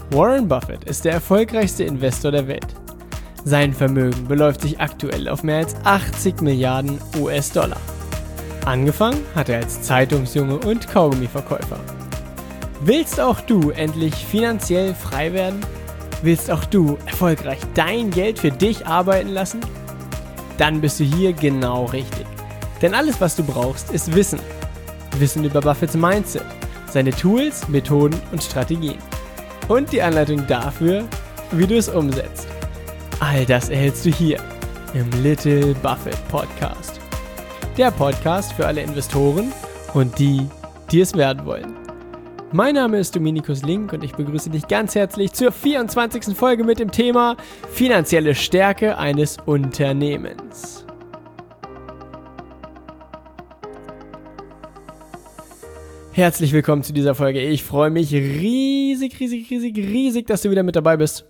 Warren Buffett ist der erfolgreichste Investor der Welt. Sein Vermögen beläuft sich aktuell auf mehr als 80 Milliarden US-Dollar. Angefangen hat er als Zeitungsjunge und Kaugummiverkäufer. Willst auch du endlich finanziell frei werden? Willst auch du erfolgreich dein Geld für dich arbeiten lassen? Dann bist du hier genau richtig. Denn alles, was du brauchst, ist Wissen. Wissen über Buffetts Mindset, seine Tools, Methoden und Strategien. Und die Anleitung dafür, wie du es umsetzt. All das erhältst du hier im Little Buffett Podcast. Der Podcast für alle Investoren und die es werden wollen. Mein Name ist Dominikus Link und ich begrüße dich ganz herzlich zur 24. Folge mit dem Thema finanzielle Stärke eines Unternehmens. Herzlich willkommen zu dieser Folge. Ich freue mich riesig, dass du wieder mit dabei bist.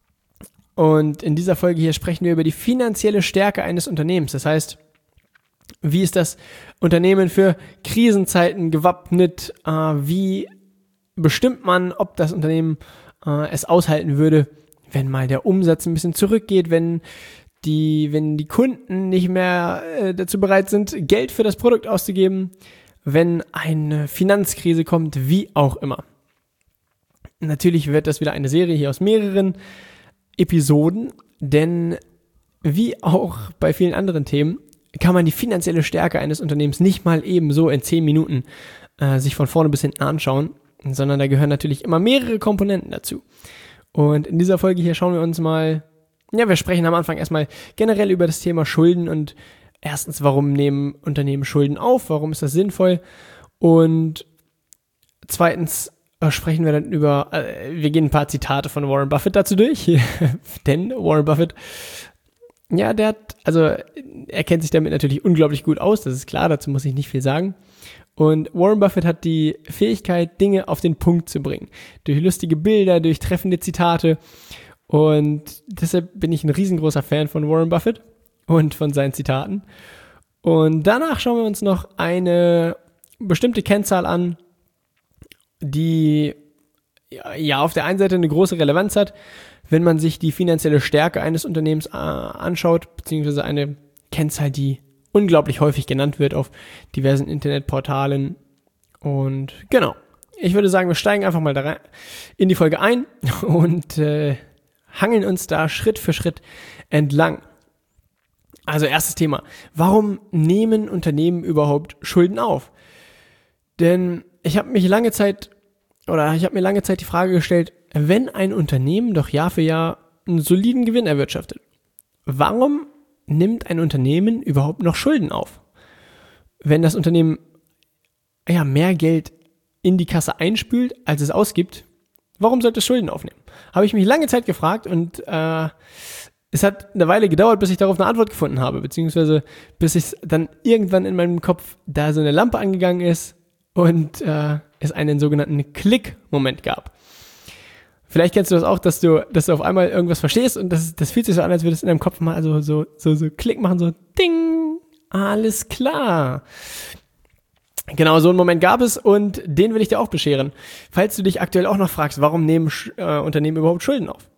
Und in dieser Folge hier sprechen wir über die finanzielle Stärke eines Unternehmens. Das heißt, wie ist das Unternehmen für Krisenzeiten gewappnet? Wie bestimmt man, ob das Unternehmen es aushalten würde, wenn mal der Umsatz ein bisschen zurückgeht, wenn die Kunden nicht mehr dazu bereit sind, Geld für das Produkt auszugeben, wenn eine Finanzkrise kommt, wie auch immer. Natürlich wird das wieder eine Serie hier aus mehreren Episoden, denn wie auch bei vielen anderen Themen kann man die finanzielle Stärke eines Unternehmens nicht mal eben so in 10 Minuten sich von vorne bis hinten anschauen, sondern da gehören natürlich immer mehrere Komponenten dazu. Und in dieser Folge hier schauen wir uns mal, wir sprechen am Anfang erstmal generell über das Thema Schulden und erstens, warum nehmen Unternehmen Schulden auf, warum ist das sinnvoll, und zweitens sprechen wir dann über, wir gehen ein paar Zitate von Warren Buffett dazu durch, denn Warren Buffett, er kennt sich damit natürlich unglaublich gut aus, das ist klar, dazu muss ich nicht viel sagen. Und Warren Buffett hat die Fähigkeit, Dinge auf den Punkt zu bringen, durch lustige Bilder, durch treffende Zitate, und deshalb bin ich ein riesengroßer Fan von Warren Buffett und von seinen Zitaten. Und danach schauen wir uns noch eine bestimmte Kennzahl an, die auf der einen Seite eine große Relevanz hat, wenn man sich die finanzielle Stärke eines Unternehmens anschaut, beziehungsweise eine Kennzahl, die unglaublich häufig genannt wird auf diversen Internetportalen. Und genau, ich würde sagen, wir steigen einfach mal da rein in die Folge ein und hangeln uns da Schritt für Schritt entlang. Also erstes Thema, warum nehmen Unternehmen überhaupt Schulden auf? Denn ich habe mir lange Zeit die Frage gestellt, wenn ein Unternehmen doch Jahr für Jahr einen soliden Gewinn erwirtschaftet, warum nimmt ein Unternehmen überhaupt noch Schulden auf? Wenn das Unternehmen mehr Geld in die Kasse einspült, als es ausgibt, warum sollte es Schulden aufnehmen? Habe ich mich lange Zeit gefragt und es hat eine Weile gedauert, bis ich darauf eine Antwort gefunden habe, beziehungsweise bis es dann irgendwann in meinem Kopf da so eine Lampe angegangen ist und es einen sogenannten Klick-Moment gab. Vielleicht kennst du das auch, dass du auf einmal irgendwas verstehst und das fühlt sich so an, als würde es in deinem Kopf mal so Klick machen, so Ding, alles klar. Genau, so einen Moment gab es und den will ich dir auch bescheren. Falls du dich aktuell auch noch fragst, warum nehmen Unternehmen überhaupt Schulden auf?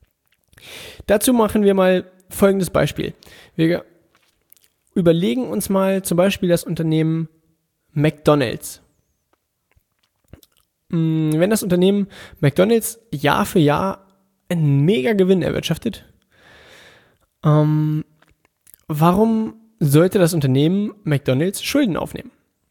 Dazu machen wir mal folgendes Beispiel. Wir überlegen uns mal zum Beispiel das Unternehmen McDonald's. Wenn das Unternehmen McDonald's Jahr für Jahr einen mega Gewinn erwirtschaftet, warum sollte das Unternehmen McDonald's Schulden aufnehmen?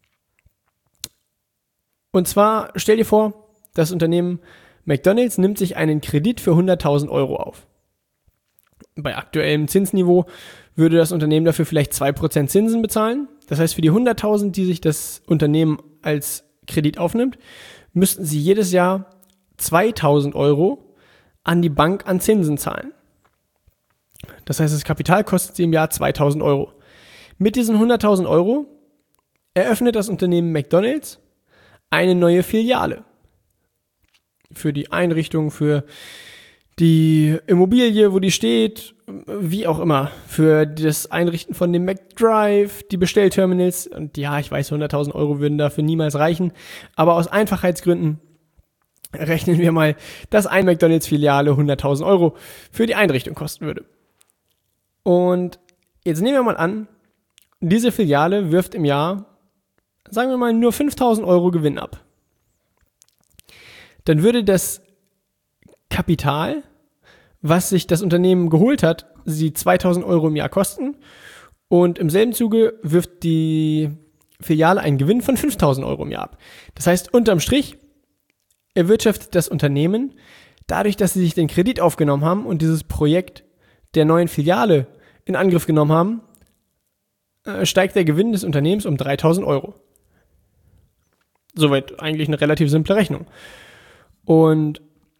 Und zwar stell dir vor, das Unternehmen McDonald's nimmt sich einen Kredit für 100.000 Euro auf. Bei aktuellem Zinsniveau würde das Unternehmen dafür vielleicht 2% Zinsen bezahlen. Das heißt, für die 100.000, die sich das Unternehmen als Kredit aufnimmt, müssten sie jedes Jahr 2.000 Euro an die Bank an Zinsen zahlen. Das heißt, das Kapital kostet sie im Jahr 2.000 Euro. Mit diesen 100.000 Euro eröffnet das Unternehmen McDonald's eine neue Filiale. Für die Einrichtung, für die Immobilie, wo die steht, wie auch immer, für das Einrichten von dem McDrive, die Bestellterminals, und ja, ich weiß, 100.000 Euro würden dafür niemals reichen, aber aus Einfachheitsgründen rechnen wir mal, dass eine McDonalds-Filiale 100.000 Euro für die Einrichtung kosten würde. Und jetzt nehmen wir mal an, diese Filiale wirft im Jahr, sagen wir mal, nur 5.000 Euro Gewinn ab. Dann würde das Kapital, was sich das Unternehmen geholt hat, sie 2.000 Euro im Jahr kosten und im selben Zuge wirft die Filiale einen Gewinn von 5.000 Euro im Jahr ab. Das heißt, unterm Strich erwirtschaftet das Unternehmen, dadurch, dass sie sich den Kredit aufgenommen haben und dieses Projekt der neuen Filiale in Angriff genommen haben, steigt der Gewinn des Unternehmens um 3.000 Euro. Soweit eigentlich eine relativ simple Rechnung. Und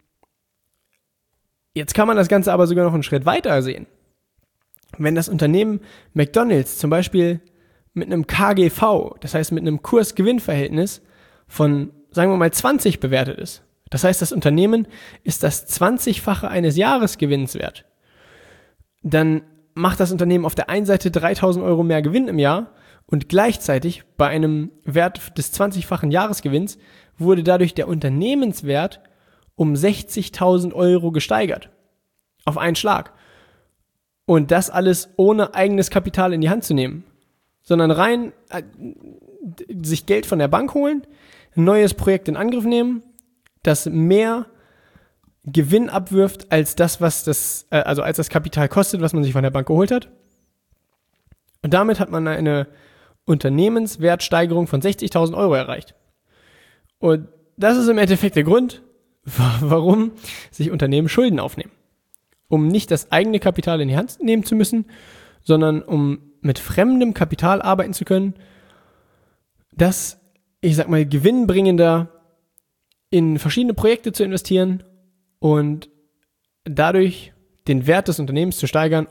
jetzt kann man das Ganze aber sogar noch einen Schritt weiter sehen. Wenn das Unternehmen McDonalds zum Beispiel mit einem KGV, das heißt mit einem Kurs-Gewinn-Verhältnis von, sagen wir mal, 20 bewertet ist. Das heißt, das Unternehmen ist das 20-fache eines Jahresgewinns wert. Dann macht das Unternehmen auf der einen Seite 3.000 Euro mehr Gewinn im Jahr und gleichzeitig bei einem Wert des 20-fachen Jahresgewinns wurde dadurch der Unternehmenswert um 60.000 Euro gesteigert. Auf einen Schlag. Und das alles ohne eigenes Kapital in die Hand zu nehmen. Sondern rein sich Geld von der Bank holen, ein neues Projekt in Angriff nehmen, das mehr Gewinn abwirft als das, als das Kapital kostet, was man sich von der Bank geholt hat. Und damit hat man eine Unternehmenswertsteigerung von 60.000 Euro erreicht. Und das ist im Endeffekt der Grund, warum sich Unternehmen Schulden aufnehmen. Um nicht das eigene Kapital in die Hand nehmen zu müssen, sondern um mit fremdem Kapital arbeiten zu können, das, ich sag mal, gewinnbringender in verschiedene Projekte zu investieren und dadurch den Wert des Unternehmens zu steigern,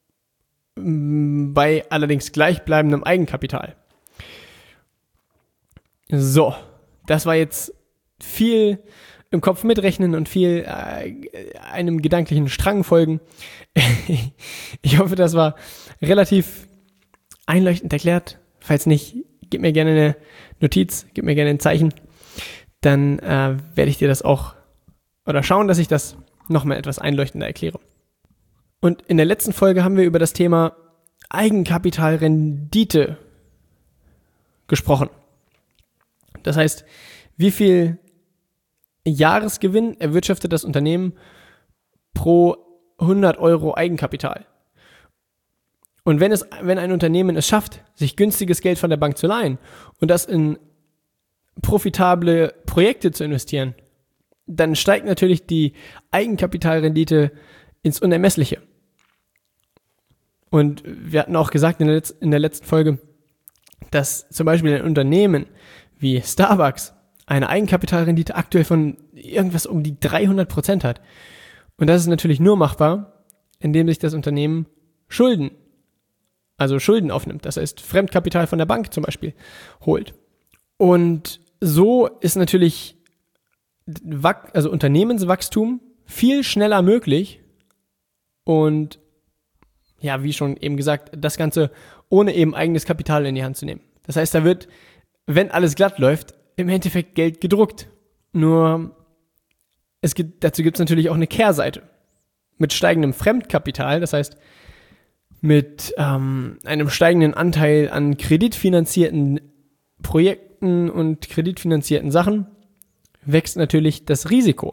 bei allerdings gleichbleibendem Eigenkapital. So, das war jetzt viel im Kopf mitrechnen und viel einem gedanklichen Strang folgen. Ich hoffe, das war relativ einleuchtend erklärt. Falls nicht, gib mir gerne eine Notiz, gib mir gerne ein Zeichen. Dann werde ich dir das auch oder schauen, dass ich das nochmal etwas einleuchtender erkläre. Und in der letzten Folge haben wir über das Thema Eigenkapitalrendite gesprochen. Das heißt, wie viel Jahresgewinn erwirtschaftet das Unternehmen pro 100 Euro Eigenkapital? Und wenn ein Unternehmen es schafft, sich günstiges Geld von der Bank zu leihen und das in profitable Projekte zu investieren, dann steigt natürlich die Eigenkapitalrendite ins Unermessliche. Und wir hatten auch gesagt in der letzten Folge, dass zum Beispiel ein Unternehmen wie Starbucks eine Eigenkapitalrendite aktuell von irgendwas um die 300% hat. Und das ist natürlich nur machbar, indem sich das Unternehmen Schulden aufnimmt. Das heißt, Fremdkapital von der Bank zum Beispiel holt. Und so ist natürlich Unternehmenswachstum viel schneller möglich und ja, wie schon eben gesagt, das Ganze ohne eben eigenes Kapital in die Hand zu nehmen. Das heißt, da wird, wenn alles glatt läuft, im Endeffekt Geld gedruckt. Nur dazu gibt es natürlich auch eine Kehrseite. Mit steigendem Fremdkapital, das heißt mit einem steigenden Anteil an kreditfinanzierten Projekten und kreditfinanzierten Sachen, wächst natürlich das Risiko.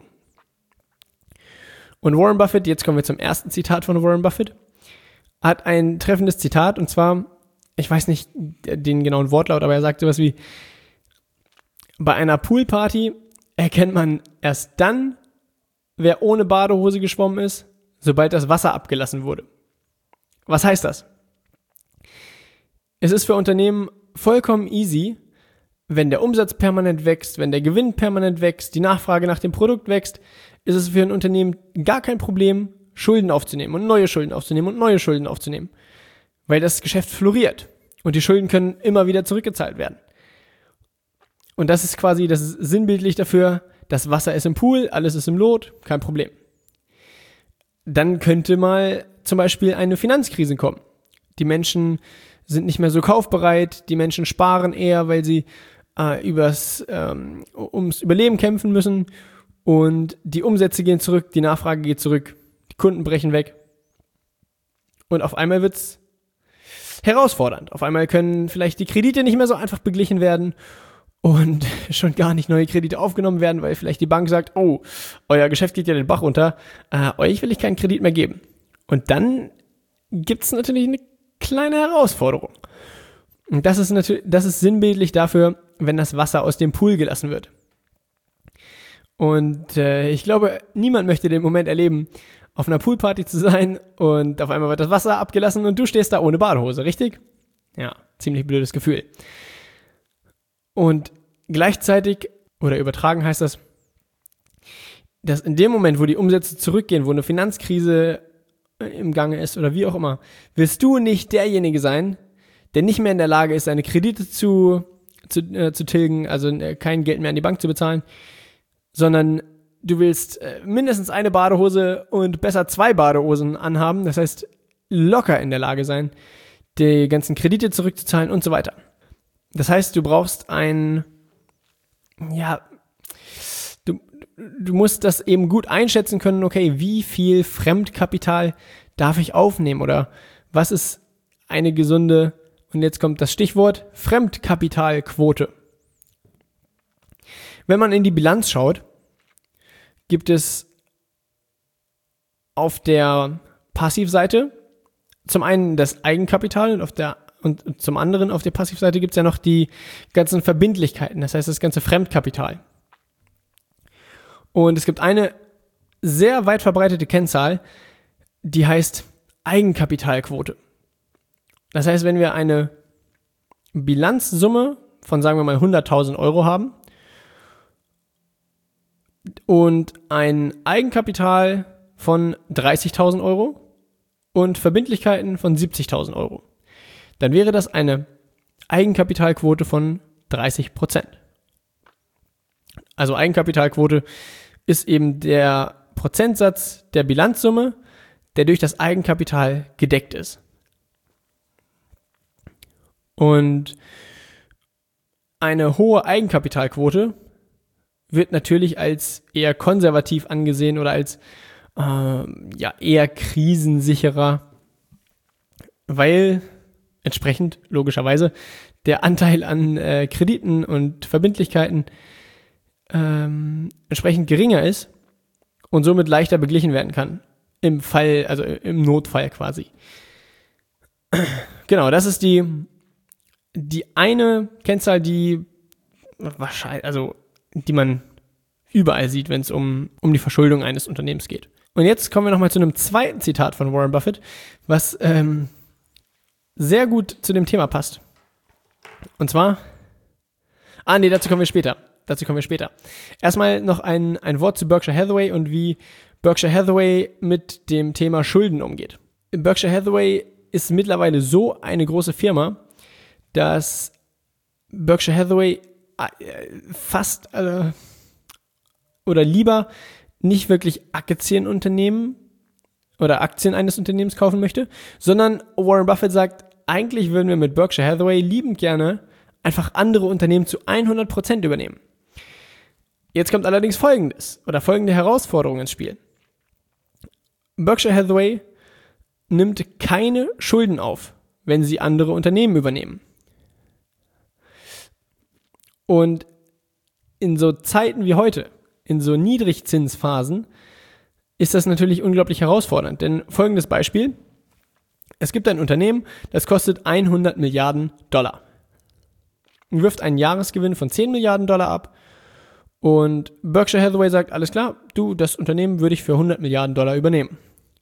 Und Warren Buffett, jetzt kommen wir zum ersten Zitat von Warren Buffett, hat ein treffendes Zitat, und zwar, ich weiß nicht den genauen Wortlaut, aber er sagt sowas wie: Bei einer Poolparty erkennt man erst dann, wer ohne Badehose geschwommen ist, sobald das Wasser abgelassen wurde. Was heißt das? Es ist für Unternehmen vollkommen easy, wenn der Umsatz permanent wächst, wenn der Gewinn permanent wächst, die Nachfrage nach dem Produkt wächst, ist es für ein Unternehmen gar kein Problem, Schulden aufzunehmen und neue Schulden aufzunehmen und neue Schulden aufzunehmen. Weil das Geschäft floriert und die Schulden können immer wieder zurückgezahlt werden. Und das ist quasi das sinnbildlich dafür, das Wasser ist im Pool, alles ist im Lot, kein Problem. Dann könnte mal zum Beispiel eine Finanzkrise kommen. Die Menschen sind nicht mehr so kaufbereit, die Menschen sparen eher, weil sie ums Überleben kämpfen müssen. und die Umsätze gehen zurück, die Nachfrage geht zurück, die Kunden brechen weg und auf einmal wird es herausfordernd. Auf einmal können vielleicht die Kredite nicht mehr so einfach beglichen werden und schon gar nicht neue Kredite aufgenommen werden, weil vielleicht die Bank sagt, oh, euer Geschäft geht ja den Bach runter, euch will ich keinen Kredit mehr geben. Und dann gibt es natürlich eine kleine Herausforderung. Und das ist sinnbildlich dafür, wenn das Wasser aus dem Pool gelassen wird. Und ich glaube, niemand möchte den Moment erleben, auf einer Poolparty zu sein und auf einmal wird das Wasser abgelassen und du stehst da ohne Badehose, richtig? Ja, ziemlich blödes Gefühl. Und gleichzeitig, oder übertragen heißt das, dass in dem Moment, wo die Umsätze zurückgehen, wo eine Finanzkrise im Gange ist oder wie auch immer, wirst du nicht derjenige sein, der nicht mehr in der Lage ist, seine Kredite zu tilgen, also kein Geld mehr an die Bank zu bezahlen, sondern du willst mindestens eine Badehose und besser 2 Badehosen anhaben, das heißt locker in der Lage sein, die ganzen Kredite zurückzuzahlen und so weiter. Das heißt, du brauchst du musst das eben gut einschätzen können, okay, wie viel Fremdkapital darf ich aufnehmen oder was ist eine gesunde, und jetzt kommt das Stichwort, Fremdkapitalquote. Wenn man in die Bilanz schaut, gibt es auf der Passivseite zum einen das Eigenkapital und zum anderen auf der Passivseite gibt es ja noch die ganzen Verbindlichkeiten, das heißt das ganze Fremdkapital. Und es gibt eine sehr weit verbreitete Kennzahl, die heißt Eigenkapitalquote. Das heißt, wenn wir eine Bilanzsumme von, sagen wir mal, 100.000 Euro haben und ein Eigenkapital von 30.000 Euro und Verbindlichkeiten von 70.000 Euro, dann wäre das eine Eigenkapitalquote von 30%. Also Eigenkapitalquote ist eben der Prozentsatz der Bilanzsumme, der durch das Eigenkapital gedeckt ist. Und eine hohe Eigenkapitalquote wird natürlich als eher konservativ angesehen oder als eher krisensicherer, weil entsprechend logischerweise der Anteil an Krediten und Verbindlichkeiten entsprechend geringer ist und somit leichter beglichen werden kann. Im Fall, also im Notfall quasi. Genau, das ist die eine Kennzahl, die man überall sieht, wenn es um die Verschuldung eines Unternehmens geht. Und jetzt kommen wir nochmal zu einem zweiten Zitat von Warren Buffett, was sehr gut zu dem Thema passt. Und zwar, dazu kommen wir später. Erstmal noch ein Wort zu Berkshire Hathaway und wie Berkshire Hathaway mit dem Thema Schulden umgeht. Berkshire Hathaway ist mittlerweile so eine große Firma, dass Berkshire Hathaway fast oder lieber nicht wirklich Aktienunternehmen oder Aktien eines Unternehmens kaufen möchte, sondern Warren Buffett sagt, eigentlich würden wir mit Berkshire Hathaway liebend gerne einfach andere Unternehmen zu 100% übernehmen. Jetzt kommt allerdings folgende Herausforderung ins Spiel. Berkshire Hathaway nimmt keine Schulden auf, wenn sie andere Unternehmen übernehmen. Und in so Zeiten wie heute, in so Niedrigzinsphasen, ist das natürlich unglaublich herausfordernd. Denn folgendes Beispiel: Es gibt ein Unternehmen, das kostet 100 Milliarden Dollar und wirft einen Jahresgewinn von 10 Milliarden Dollar ab. Und Berkshire Hathaway sagt, alles klar, das Unternehmen würde ich für 100 Milliarden Dollar übernehmen.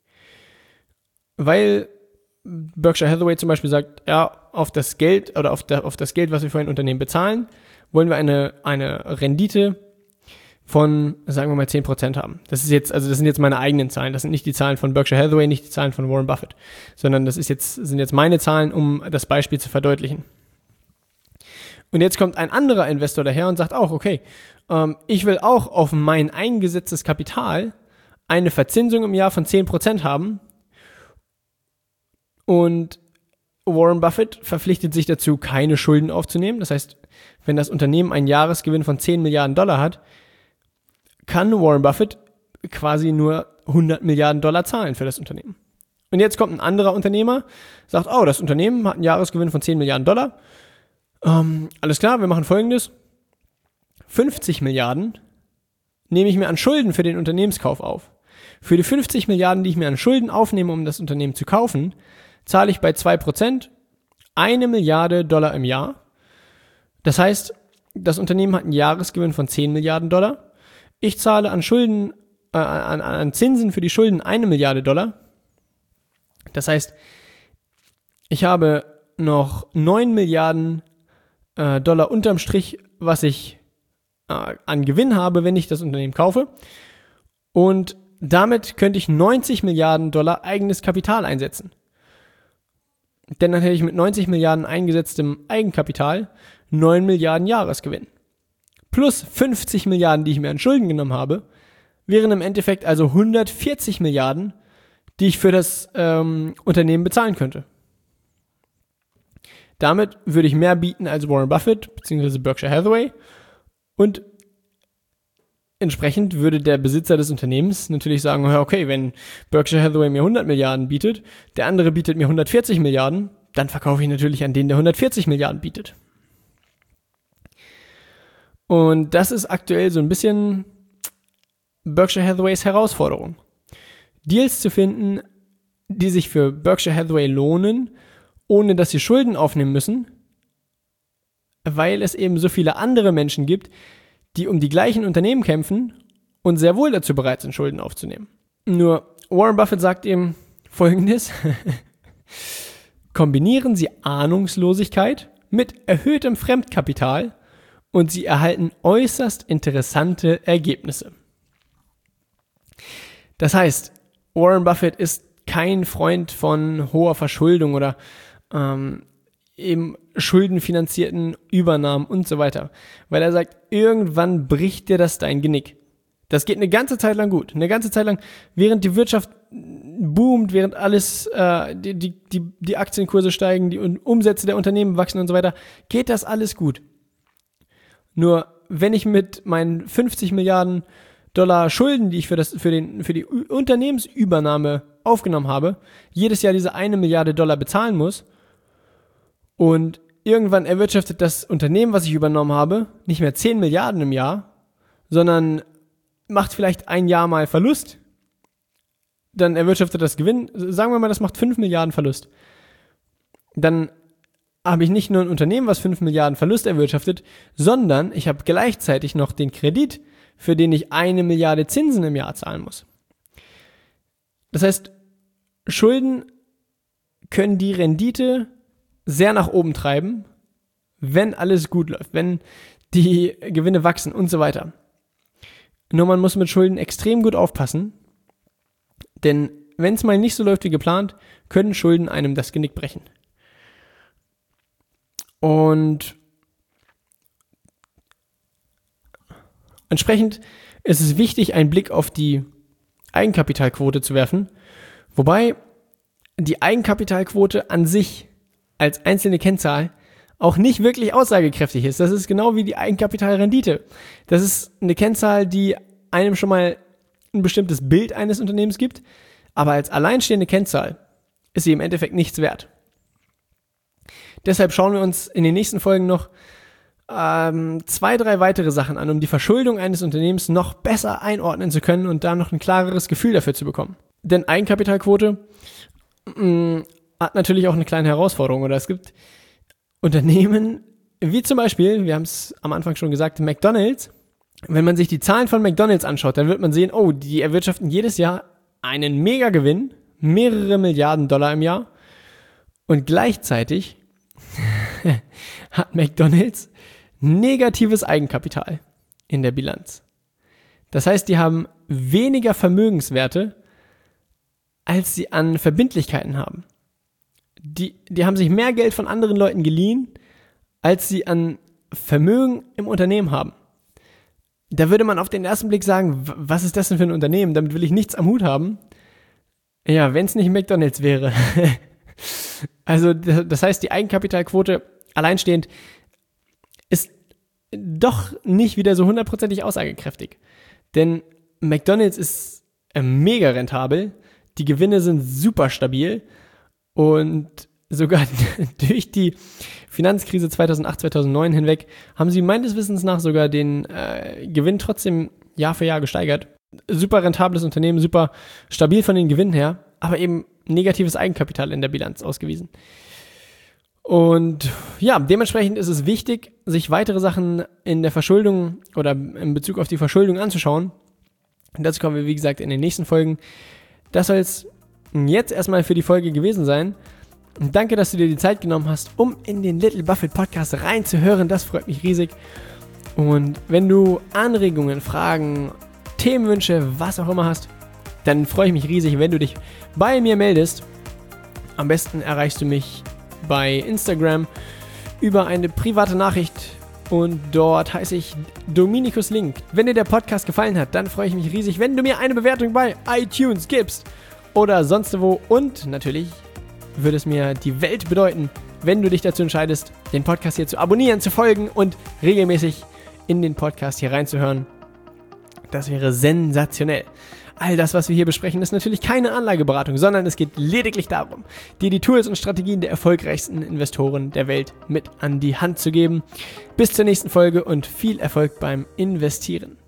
Weil Berkshire Hathaway zum Beispiel sagt, ja, auf das Geld, was wir für ein Unternehmen bezahlen, wollen wir eine Rendite von, sagen wir mal, 10% haben. Das sind jetzt meine eigenen Zahlen. Das sind nicht die Zahlen von Berkshire Hathaway, nicht die Zahlen von Warren Buffett, sondern sind jetzt meine Zahlen, um das Beispiel zu verdeutlichen. Und jetzt kommt ein anderer Investor daher und sagt auch, okay, ich will auch auf mein eingesetztes Kapital eine Verzinsung im Jahr von 10% haben. Und Warren Buffett verpflichtet sich dazu, keine Schulden aufzunehmen. Das heißt, wenn das Unternehmen einen Jahresgewinn von 10 Milliarden Dollar hat, kann Warren Buffett quasi nur 100 Milliarden Dollar zahlen für das Unternehmen. Und jetzt kommt ein anderer Unternehmer, sagt, oh, das Unternehmen hat einen Jahresgewinn von 10 Milliarden Dollar. Alles klar, wir machen Folgendes. 50 Milliarden nehme ich mir an Schulden für den Unternehmenskauf auf. Für die 50 Milliarden, die ich mir an Schulden aufnehme, um das Unternehmen zu kaufen, zahle ich bei 2% 1 Milliarde Dollar im Jahr. Das heißt, das Unternehmen hat einen Jahresgewinn von 10 Milliarden Dollar. Ich zahle an Schulden, an Zinsen für die Schulden 1 Milliarde Dollar. Das heißt, ich habe noch 9 Milliarden Dollar unterm Strich, was ich an Gewinn habe, wenn ich das Unternehmen kaufe. Und damit könnte ich 90 Milliarden Dollar eigenes Kapital einsetzen. Denn dann hätte ich mit 90 Milliarden eingesetztem Eigenkapital 9 Milliarden Jahresgewinn. Plus 50 Milliarden, die ich mir an Schulden genommen habe, wären im Endeffekt also 140 Milliarden, die ich für das Unternehmen bezahlen könnte. Damit würde ich mehr bieten als Warren Buffett bzw. Berkshire Hathaway und entsprechend würde der Besitzer des Unternehmens natürlich sagen, okay, wenn Berkshire Hathaway mir 100 Milliarden bietet, der andere bietet mir 140 Milliarden, dann verkaufe ich natürlich an den, der 140 Milliarden bietet. Und das ist aktuell so ein bisschen Berkshire Hathaways Herausforderung. Deals zu finden, die sich für Berkshire Hathaway lohnen, ohne dass sie Schulden aufnehmen müssen, weil es eben so viele andere Menschen gibt, die um die gleichen Unternehmen kämpfen und sehr wohl dazu bereit sind, Schulden aufzunehmen. Nur Warren Buffett sagt eben Folgendes: Kombinieren Sie Ahnungslosigkeit mit erhöhtem Fremdkapital und Sie erhalten äußerst interessante Ergebnisse. Das heißt, Warren Buffett ist kein Freund von hoher Verschuldung oder eben schuldenfinanzierten Übernahmen und so weiter. Weil er sagt, irgendwann bricht dir das dein Genick. Das geht eine ganze Zeit lang gut. Eine ganze Zeit lang, während die Wirtschaft boomt, während alles, die Aktienkurse steigen, die Umsätze der Unternehmen wachsen und so weiter, geht das alles gut. Nur, wenn ich mit meinen 50 Milliarden Dollar Schulden, die ich für die Unternehmensübernahme aufgenommen habe, jedes Jahr diese 1 Milliarde Dollar bezahlen muss und irgendwann erwirtschaftet das Unternehmen, was ich übernommen habe, nicht mehr 10 Milliarden im Jahr, sondern macht vielleicht ein Jahr mal Verlust, dann erwirtschaftet das Gewinn, sagen wir mal, das macht 5 Milliarden Verlust. Dann habe ich nicht nur ein Unternehmen, was 5 Milliarden Verlust erwirtschaftet, sondern ich habe gleichzeitig noch den Kredit, für den ich 1 Milliarde Zinsen im Jahr zahlen muss. Das heißt, Schulden können die Rendite sehr nach oben treiben, wenn alles gut läuft, wenn die Gewinne wachsen und so weiter. Nur man muss mit Schulden extrem gut aufpassen, denn wenn es mal nicht so läuft wie geplant, können Schulden einem das Genick brechen. Und entsprechend ist es wichtig, einen Blick auf die Eigenkapitalquote zu werfen, wobei die Eigenkapitalquote an sich als einzelne Kennzahl auch nicht wirklich aussagekräftig ist. Das ist genau wie die Eigenkapitalrendite. Das ist eine Kennzahl, die einem schon mal ein bestimmtes Bild eines Unternehmens gibt, aber als alleinstehende Kennzahl ist sie im Endeffekt nichts wert. Deshalb schauen wir uns in den nächsten Folgen noch 2, 3 weitere Sachen an, um die Verschuldung eines Unternehmens noch besser einordnen zu können und da noch ein klareres Gefühl dafür zu bekommen. Denn Eigenkapitalquote hat natürlich auch eine kleine Herausforderung. Oder es gibt Unternehmen, wie zum Beispiel, wir haben es am Anfang schon gesagt, McDonald's. Wenn man sich die Zahlen von McDonald's anschaut, dann wird man sehen, oh, die erwirtschaften jedes Jahr einen Megagewinn, mehrere Milliarden Dollar im Jahr. Und gleichzeitig hat McDonald's negatives Eigenkapital in der Bilanz. Das heißt, die haben weniger Vermögenswerte, als sie an Verbindlichkeiten haben. Die haben sich mehr Geld von anderen Leuten geliehen, als sie an Vermögen im Unternehmen haben. Da würde man auf den ersten Blick sagen, was ist das denn für ein Unternehmen? Damit will ich nichts am Hut haben. Ja, wenn es nicht McDonald's wäre. Also das heißt, die Eigenkapitalquote alleinstehend ist doch nicht wieder so 100%ig aussagekräftig. Denn McDonald's ist mega rentabel, die Gewinne sind super stabil und sogar durch die Finanzkrise 2008, 2009 hinweg haben sie meines Wissens nach sogar den Gewinn trotzdem Jahr für Jahr gesteigert. Super rentables Unternehmen, super stabil von den Gewinnen her, aber eben negatives Eigenkapital in der Bilanz ausgewiesen. Und ja, dementsprechend ist es wichtig, sich weitere Sachen in der Verschuldung oder in Bezug auf die Verschuldung anzuschauen. Und dazu kommen wir, wie gesagt, in den nächsten Folgen. Das soll es jetzt erstmal für die Folge gewesen sein. Und danke, dass du dir die Zeit genommen hast, um in den Little Buffett Podcast reinzuhören. Das freut mich riesig. Und wenn du Anregungen, Fragen, Themenwünsche, was auch immer hast, dann freue ich mich riesig, wenn du dich bei mir meldest. Am besten erreichst du mich bei Instagram über eine private Nachricht und dort heiße ich Dominikus Link. Wenn dir der Podcast gefallen hat, dann freue ich mich riesig, wenn du mir eine Bewertung bei iTunes gibst oder sonst wo, und natürlich würde es mir die Welt bedeuten, wenn du dich dazu entscheidest, den Podcast hier zu abonnieren, zu folgen und regelmäßig in den Podcast hier reinzuhören. Das wäre sensationell. All das, was wir hier besprechen, ist natürlich keine Anlageberatung, sondern es geht lediglich darum, dir die Tools und Strategien der erfolgreichsten Investoren der Welt mit an die Hand zu geben. Bis zur nächsten Folge und viel Erfolg beim Investieren.